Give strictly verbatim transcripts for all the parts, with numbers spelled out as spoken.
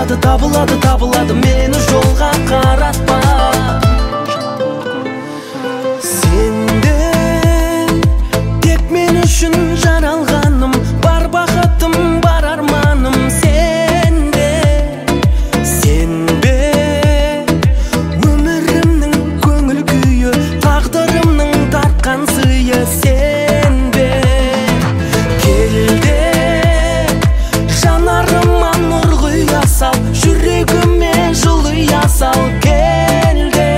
табылады, табылады, табылады, мені жолға қаратпа. Сенде тек мен үшін жаралғаным, бар бақытым, бар арманым сенде. Сенбе өмірімнің көңіл күйі, тағдырымның тартқан сыйы сенбе. Келде жанарыма нұр құя сал, жүрегіме жылыя сал. Келде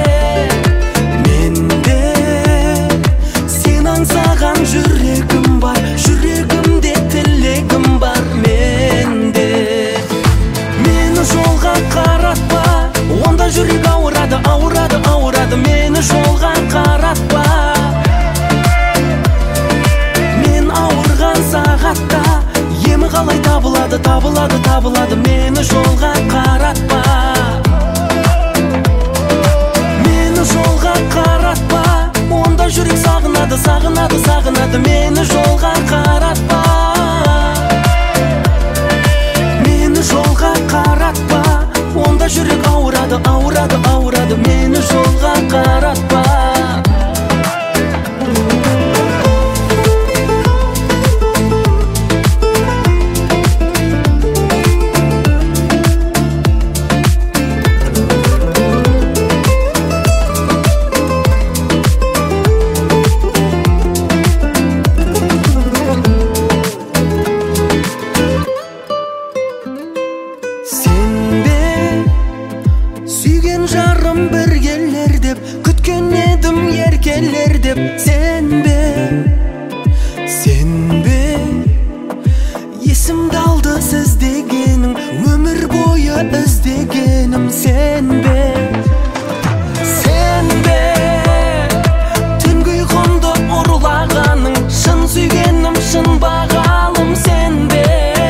менде сен аңсаған жүрегім бар, жүрегімде тілегім бар менде. Мені жолға қаратпа, онда жүрек ауырады, ауырады, ауырады, мені жолға қаратпа. Мен ауырған сағатта емі қалай табылады, табылады, табылады, мені жолға қаратпа. Мені жолға қаратпа, онда жүрек сағынады, сағынады, сағынады, мені жолға қаратпа. Мені жолға қаратпа, онда жүрек ауырады, ауырады, ауырады, мені жолға қаратпа. Жарым бір келер деп күткен едім, еркелер деп. Сенбе, сенбе есімді алды іздегенің, өмір бойы іздегенім. Сенбе, сенбе түнгі ұйқымды ұрлағаның, шын сүйгенім, шын бағалым. Сенбе,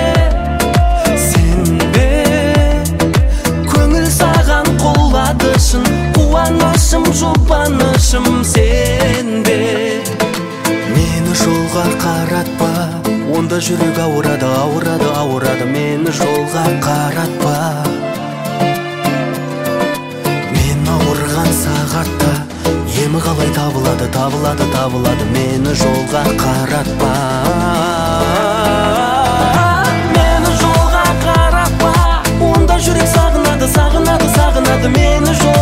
қуанышым, жұбанышым сенбе. Мені жолға қаратпа, онда жүрек ауырады, ауырады, ауырады, мені жолға қаратпа. Мен ауырған сағатта емі қалай табылады, табылады, табылады, мені жолға қаратпа. Мені жолға қаратпа, онда жүрек сағынады, сағынады, сағынады, мені жолға